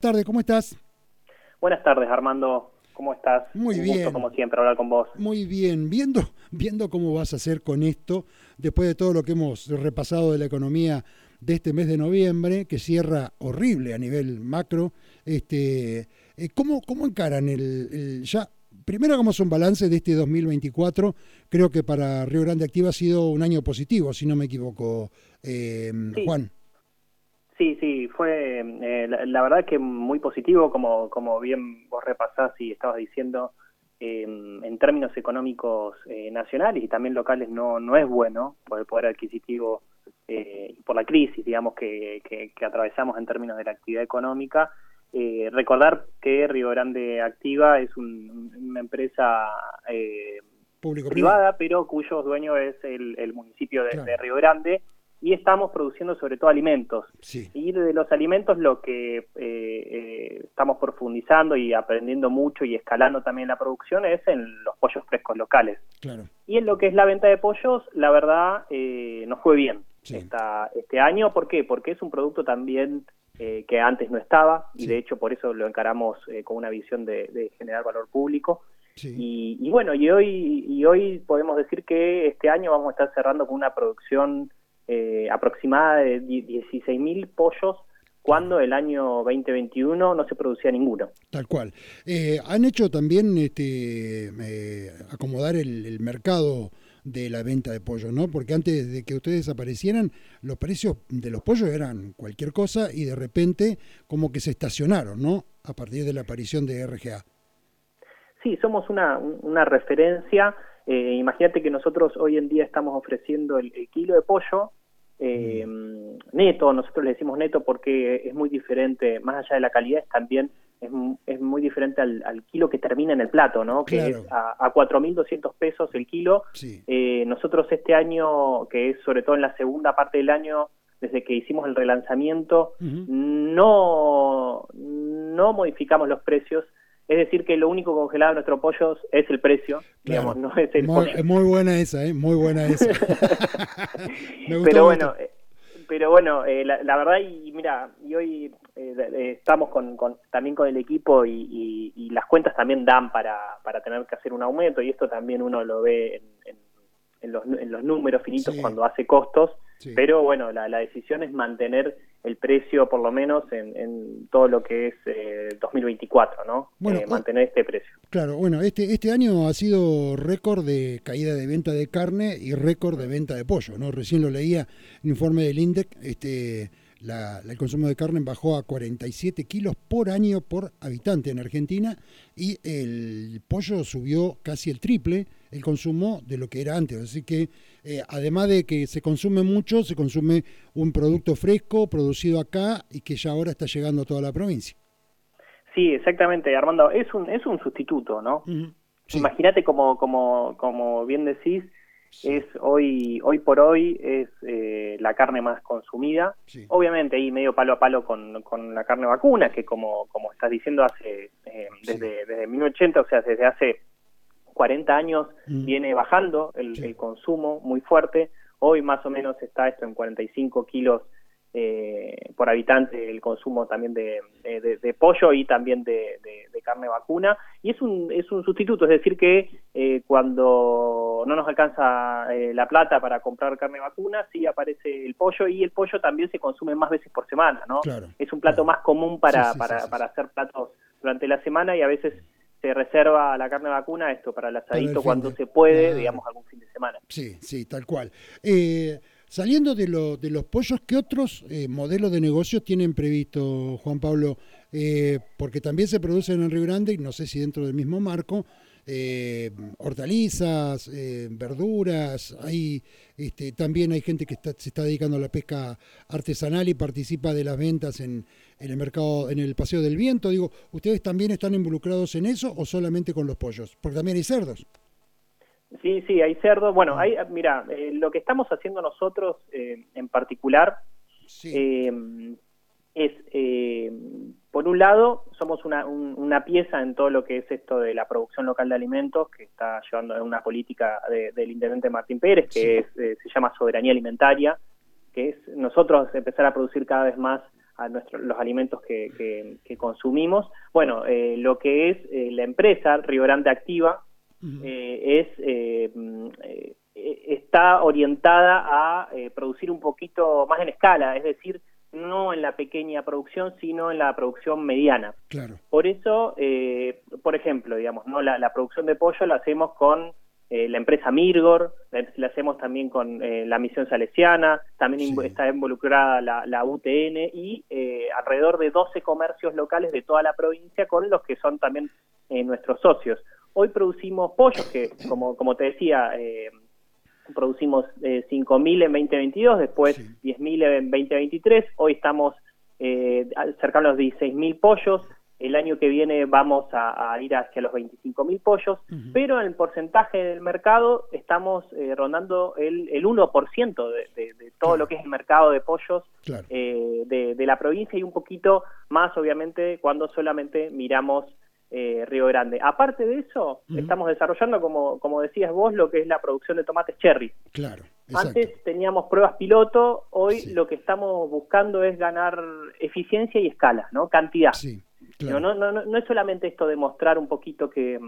tardes, ¿cómo estás? Buenas tardes, Armando. ¿Cómo estás? Muy Un bien. gusto, como siempre, hablar con vos. Muy bien, viendo cómo vas a hacer con esto, después de todo lo que hemos repasado de la economía de este mes de noviembre, que cierra horrible a nivel macro, ¿cómo encaran ya? Primero hagamos un balance de este 2024, creo que para Río Grande Activa ha sido un año positivo, si no me equivoco, Sí, Juan. sí, fue la verdad que muy positivo, como bien vos repasás y estabas diciendo, en términos económicos nacionales y también locales no es bueno por el poder adquisitivo y por la crisis, digamos, que atravesamos en términos de la actividad económica. Recordar que Río Grande Activa es una empresa Público-privado. privada, pero cuyo dueño es el municipio de Claro. Río Grande, y estamos produciendo sobre todo alimentos. Sí. Y de los alimentos lo que estamos profundizando y aprendiendo mucho y escalando también la producción es en los pollos frescos locales. Claro. Y en lo que es la venta de pollos, la verdad, nos fue bien Sí. este año. ¿Por qué? Porque es un producto también que antes no estaba, y Sí. de hecho por eso lo encaramos con una visión de generar valor público. Sí. Y bueno, y hoy podemos decir que este año vamos a estar cerrando con una producción aproximada de 16.000 pollos, cuando el año 2021 no se producía ninguno. Tal cual. Han hecho también acomodar el mercado de la venta de pollo, ¿no? Porque antes de que ustedes aparecieran, los precios de los pollos eran cualquier cosa y de repente como que se estacionaron, ¿no? A partir de la aparición de RGA. Sí, somos una referencia. Imagínate que nosotros hoy en día estamos ofreciendo el kilo de pollo neto. Nosotros le decimos neto porque es muy diferente, más allá de la calidad, también es muy diferente al kilo que termina en el plato, ¿no? Claro. Que es a 4.200 pesos el kilo. Sí. Nosotros este año, que es sobre todo en la segunda parte del año, desde que hicimos el relanzamiento, no modificamos los precios. Es decir, que lo único congelado de nuestros pollos es el precio, Claro. digamos, no es el pollo. Muy buena esa, muy buena esa. Me gustó, Pero me bueno, gustó. la verdad, y mira, y hoy estamos también con el equipo, y las cuentas también dan para tener que hacer un aumento, y esto también uno lo ve en los números finitos, Sí. cuando hace costos. Sí. Pero bueno, la decisión es mantener el precio, por lo menos en todo lo que es 2024, ¿no? Bueno, mantener este precio. Claro, bueno, este año ha sido récord de caída de venta de carne y récord de venta de pollo, ¿no? Recién lo leía en un informe del INDEC, el consumo de carne bajó a 47 kilos por año por habitante en Argentina, y el pollo subió casi el triple el consumo de lo que era antes. Así que además de que se consume mucho, se consume un producto fresco, producido acá, y que ya ahora está llegando a toda la provincia. Sí, exactamente, Armando. Es un sustituto, ¿no? Sí. Imagínate, como bien decís, Sí. es hoy por hoy es la carne más consumida. Sí. Obviamente ahí medio palo a palo con la carne vacuna, que como estás diciendo, hace desde 1980, o sea, desde hace 40 años viene bajando el consumo muy fuerte. Hoy más o menos está esto en 45 kilos por habitante, el consumo también de pollo y también de carne vacuna, y es un sustituto. Es decir, que cuando no nos alcanza la plata para comprar carne vacuna, sí aparece el pollo, y el pollo también se consume más veces por semana, ¿no? Claro, es un plato más común para hacer platos durante la semana, y a veces se reserva la carne vacuna para el asadito cuando se puede, claro. digamos, algún fin de semana. Sí, tal cual. Saliendo de los pollos, ¿qué otros modelos de negocio tienen previsto, Juan Pablo? Porque también se producen en Río Grande, no sé si dentro del mismo marco, hortalizas, verduras. También hay gente que se está dedicando a la pesca artesanal y participa de las ventas en el mercado, en el Paseo del Viento. Digo, ¿ustedes también están involucrados en eso o solamente con los pollos? Porque también hay cerdos. Sí, hay cerdos. Bueno, mira, lo que estamos haciendo nosotros en particular es, por un lado, somos una pieza en todo lo que es esto de la producción local de alimentos, que está llevando una política del intendente Martín Pérez, que se llama soberanía alimentaria, que es nosotros empezar a producir cada vez más los alimentos que consumimos. Bueno, lo que es la empresa Río Grande Activa está orientada a producir un poquito más en escala, es decir, no en la pequeña producción, sino en la producción mediana. Claro. Por eso, por ejemplo, digamos, ¿no? La producción de pollo la hacemos con la empresa Mirgor, la hacemos también con la Misión Salesiana, también está involucrada la UTN y alrededor de 12 comercios locales de toda la provincia con los que son también nuestros socios. Hoy producimos pollos que, como te decía, producimos 5.000 en 2022, después 10.000 en 2023, hoy estamos cercanos a los 16.000 pollos, el año que viene vamos a ir hacia los 25.000 pollos, pero en el porcentaje del mercado estamos rondando el 1% de todo lo que es el mercado de pollos de la provincia y un poquito más, obviamente, cuando solamente miramos Río Grande. Aparte de eso, estamos desarrollando, como decías vos, lo que es la producción de tomates cherry. Claro, antes teníamos pruebas piloto, hoy lo que estamos buscando es ganar eficiencia y escala, ¿no? Cantidad. Sí, claro. No es solamente esto de mostrar un poquito que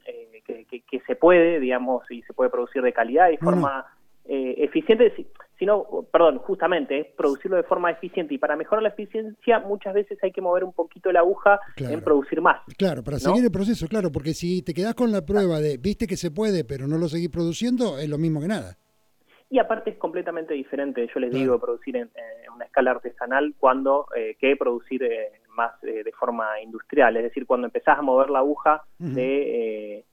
se puede, digamos, y se puede producir de calidad y forma eficiente, sino, justamente es producirlo de forma eficiente, y para mejorar la eficiencia muchas veces hay que mover un poquito la aguja en producir más. Claro, para seguir el proceso, claro, porque si te quedás con la prueba de viste que se puede, pero no lo seguís produciendo, es lo mismo que nada. Y aparte es completamente diferente, yo les digo, producir en una escala artesanal que producir más de forma industrial, es decir, cuando empezás a mover la aguja de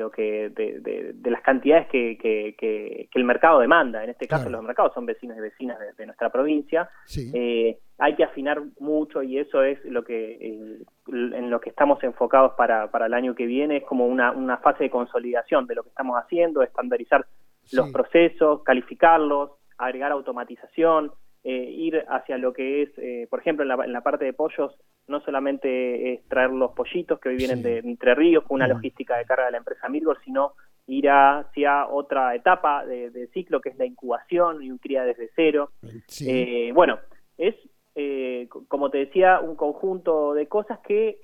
las cantidades que el mercado demanda. En este caso los mercados son vecinos y vecinas de nuestra provincia. Hay que afinar mucho, y eso es lo que en lo que estamos enfocados para el año que viene. Es como una fase de consolidación de lo que estamos haciendo, estandarizar los procesos, calificarlos, agregar automatización, ir hacia lo que es, por ejemplo, en la parte de pollos, no solamente es traer los pollitos que hoy vienen de Entre Ríos con una logística de carga de la empresa Mirgor, sino ir hacia otra etapa de ciclo, que es la incubación y un cría desde cero. Bueno, es, como te decía, un conjunto de cosas que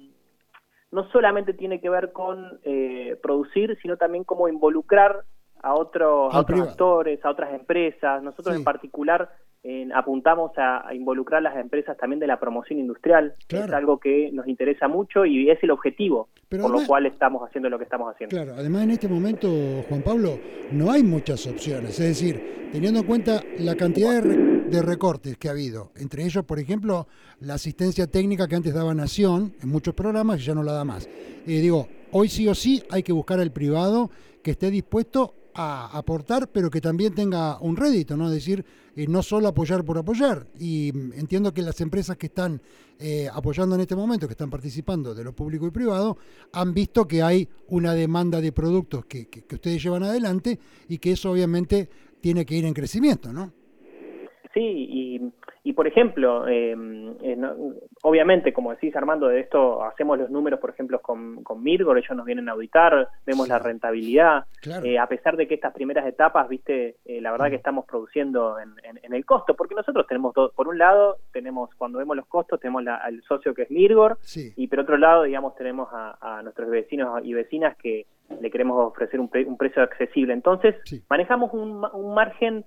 no solamente tiene que ver con producir, sino también cómo involucrar a otros actores, a otras empresas. Nosotros en particular apuntamos a involucrar a las empresas también de la promoción industrial. Es algo que nos interesa mucho y es el objetivo por lo cual estamos haciendo lo que estamos haciendo. Claro, además en este momento, Juan Pablo, no hay muchas opciones, es decir, teniendo en cuenta la cantidad de recortes que ha habido, entre ellos, por ejemplo, la asistencia técnica que antes daba Nación en muchos programas y ya no la da más. Hoy sí o sí hay que buscar al privado que esté dispuesto a aportar, pero que también tenga un rédito, ¿no? Es decir, no solo apoyar por apoyar. Y entiendo que las empresas que están apoyando en este momento, que están participando de lo público y privado, han visto que hay una demanda de productos que ustedes llevan adelante y que eso obviamente tiene que ir en crecimiento, ¿no? Sí, y por ejemplo, obviamente, como decís, Armando, de esto hacemos los números, por ejemplo, con Mirgor, ellos nos vienen a auditar, vemos la rentabilidad, a pesar de que estas primeras etapas, la verdad que estamos produciendo en el costo, porque nosotros tenemos por un lado, cuando vemos los costos, tenemos al socio que es Mirgor, y por otro lado, digamos, tenemos a nuestros vecinos y vecinas que le queremos ofrecer un precio accesible. Entonces, manejamos un margen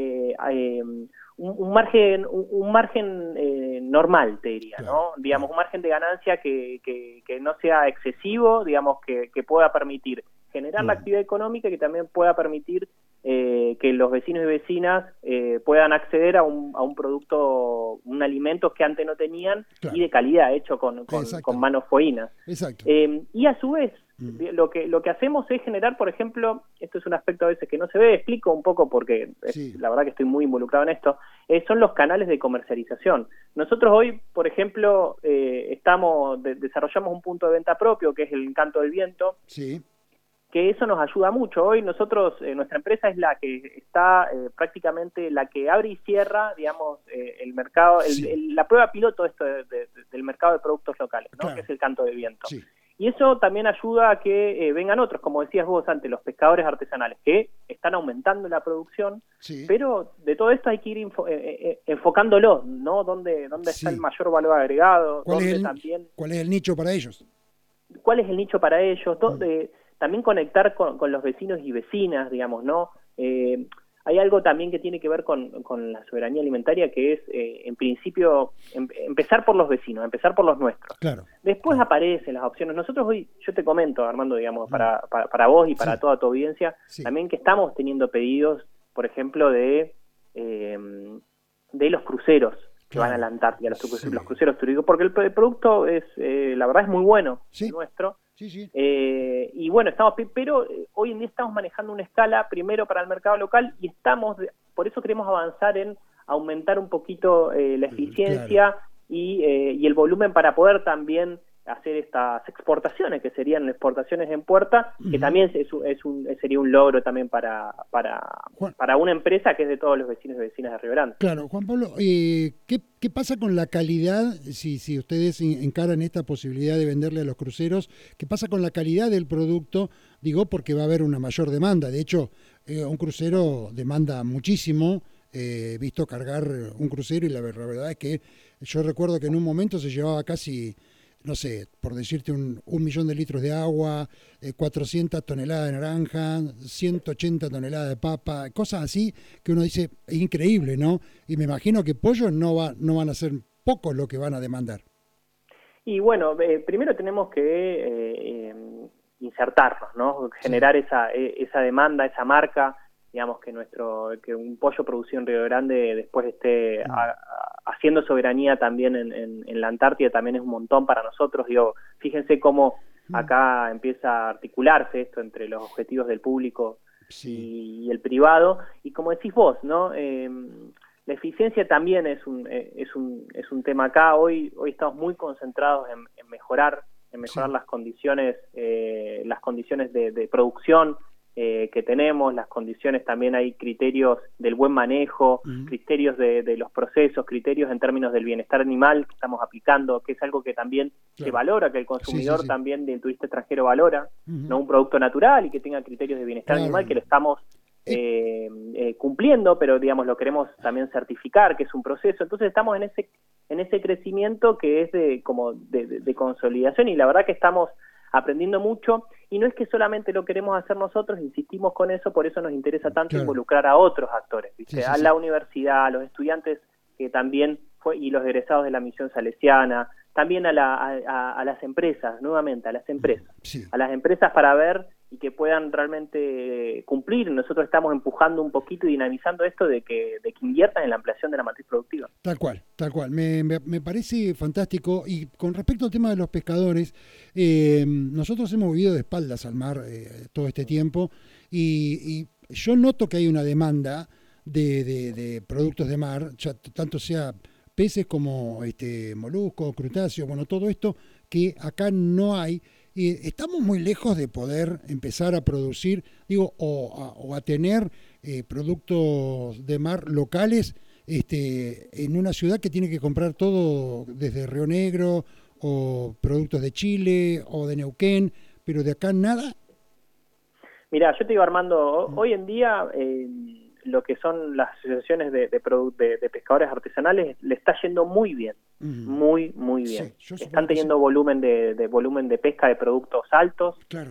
un margen normal, te diría, ¿no? Digamos, un margen de ganancia que no sea excesivo, digamos, que pueda permitir generar la actividad económica y que también pueda permitir que los vecinos y vecinas puedan acceder a un producto, un alimento que antes no tenían y de calidad, hecho con manos foínas. Y a su vez, lo que hacemos es generar, por ejemplo, esto es un aspecto a veces que no se ve, explico un poco porque la verdad que estoy muy involucrado en esto, son los canales de comercialización. Nosotros hoy, por ejemplo, desarrollamos un punto de venta propio, que es el Encanto del Viento, que eso nos ayuda mucho. Hoy nosotros, nuestra empresa es la que está prácticamente la que abre y cierra, digamos, el mercado, la prueba piloto del mercado de productos locales, ¿no? Que es el Canto del Viento. Y eso también ayuda a que vengan otros, como decías vos antes, los pescadores artesanales, que están aumentando la producción, pero de todo esto hay que ir enfocándolo, ¿no? ¿Dónde está el mayor valor agregado? ¿Cuál es el nicho para ellos? ¿Cuál es el nicho para ellos? También conectar con los vecinos y vecinas, digamos, ¿no? Hay algo también que tiene que ver con la soberanía alimentaria, que es, en principio, empezar por los vecinos, empezar por los nuestros. Claro. Después aparecen las opciones. Nosotros hoy, yo te comento, Armando, digamos, para vos y para toda tu audiencia, también que estamos teniendo pedidos, por ejemplo, de los cruceros que van a la Antártida, los cruceros turísticos, porque el producto es, la verdad, es muy bueno, nuestro. Y bueno, pero hoy en día estamos manejando una escala primero para el mercado local y por eso queremos avanzar en aumentar un poquito la eficiencia y el volumen para poder también hacer estas exportaciones, que serían exportaciones en puerta, que también sería un logro también para una empresa que es de todos los vecinos y vecinas de Río Grande. Claro, Juan Pablo, ¿qué pasa con la calidad, si ustedes encaran esta posibilidad de venderle a los cruceros, qué pasa con la calidad del producto? Digo, porque va a haber una mayor demanda. De hecho, un crucero demanda muchísimo. He visto cargar un crucero y la verdad es que yo recuerdo que en un momento se llevaba casi, no sé, por decirte, 1.000.000 de litros de agua, 400 toneladas de naranja, 180 toneladas de papa, cosas así que uno dice, es increíble, ¿no? Y me imagino que pollos no van a ser pocos lo que van a demandar. Y bueno, primero tenemos que insertarnos, ¿no? Generar esa demanda, esa marca, digamos, que un pollo producido en Río Grande después esté haciendo soberanía también en la Antártida, también es un montón para nosotros. Digo, fíjense cómo acá empieza a articularse esto entre los objetivos del público y el privado, y como decís vos, ¿no? La eficiencia también es un tema acá. Hoy estamos muy concentrados en mejorar las condiciones de producción que tenemos, las condiciones. También hay criterios del buen manejo, criterios de los procesos, criterios en términos del bienestar animal que estamos aplicando, que es algo que también se valora, que el consumidor también del turista extranjero valora, no un producto natural y que tenga criterios de bienestar animal, que lo estamos cumpliendo, pero digamos lo queremos también certificar, que es un proceso. Entonces estamos en ese crecimiento que es de consolidación, y la verdad que estamos aprendiendo mucho, y no es que solamente lo queremos hacer nosotros, insistimos con eso, por eso nos interesa tanto involucrar a otros actores, ¿viste? A la universidad, a los estudiantes que también y los egresados de la misión salesiana, también a las empresas, nuevamente, a las empresas para ver y que puedan realmente cumplir. Nosotros estamos empujando un poquito y dinamizando esto de que inviertan en la ampliación de la matriz productiva. Tal cual. Me parece fantástico. Y con respecto al tema de los pescadores, nosotros hemos vivido de espaldas al mar todo este tiempo, y yo noto que hay una demanda de productos de mar, ya tanto sea peces como moluscos, crustáceos, bueno, todo esto que acá no hay. Estamos muy lejos de poder empezar a producir, o a tener productos de mar locales en una ciudad que tiene que comprar todo desde Río Negro, o productos de Chile o de Neuquén, pero de acá nada. Mirá, yo te digo, Armando, hoy en día lo que son las asociaciones de pescadores artesanales le está yendo muy bien, muy bien. Están teniendo volumen de pesca de productos altos. Claro.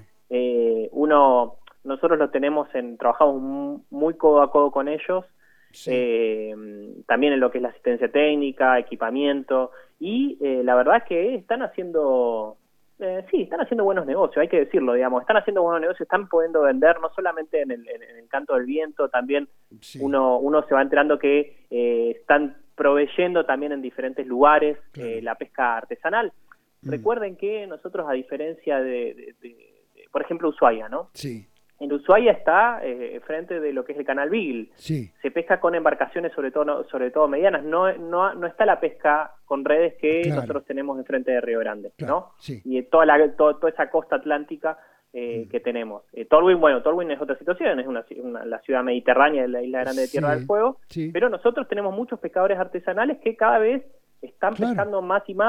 Nosotros lo tenemos trabajamos muy codo a codo con ellos, también en lo que es la asistencia técnica, equipamiento, y la verdad es que están haciendo buenos negocios, hay que decirlo, digamos, están haciendo buenos negocios, están pudiendo vender no solamente en el canto del viento, también uno se va enterando que están proveyendo también en diferentes lugares la pesca artesanal. Recuerden que nosotros, a diferencia de por ejemplo, Ushuaia, ¿no? Sí. En Ushuaia está frente de lo que es el canal Beagle. Sí. Se pesca con embarcaciones sobre todo medianas. No está la pesca con redes que nosotros tenemos enfrente de Río Grande, ¿no? Sí. Y toda esa costa atlántica que tenemos. Tolwyn es otra situación, es la ciudad mediterránea de la isla grande de Tierra del Fuego, pero nosotros tenemos muchos pescadores artesanales que cada vez están pescando más y más,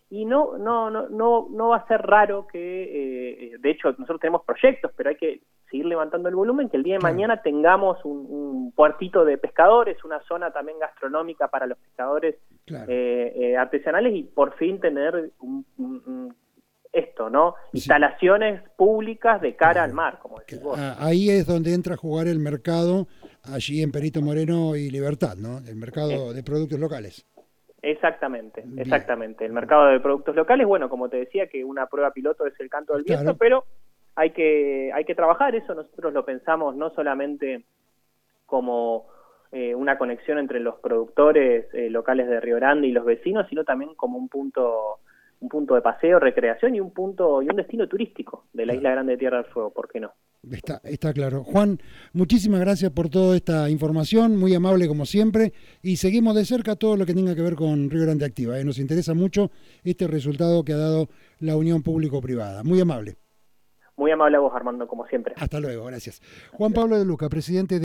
y no va a ser raro que, de hecho, nosotros tenemos proyectos, pero hay que seguir levantando el volumen, que el día de mañana tengamos un puertito de pescadores, una zona también gastronómica para los pescadores artesanales, y por fin tener esto, ¿no? Instalaciones públicas de cara al mar, como decís vos. Ahí es donde entra a jugar el mercado, allí en Perito Moreno y Libertad, ¿no? El mercado de productos locales. Exactamente. El mercado de productos locales, bueno, como te decía, que una prueba piloto es el Canto del Viento, pero hay que trabajar eso. Nosotros lo pensamos no solamente como una conexión entre los productores locales de Río Grande y los vecinos, sino también como un punto de paseo, recreación y un destino turístico de la Isla Grande de Tierra del Fuego, ¿por qué no? Está claro. Juan, muchísimas gracias por toda esta información, muy amable como siempre, y seguimos de cerca todo lo que tenga que ver con Río Grande Activa. Nos interesa mucho este resultado que ha dado la unión público-privada. Muy amable. Muy amable a vos, Armando, como siempre. Hasta luego, gracias. Juan Pablo de Luca, presidente de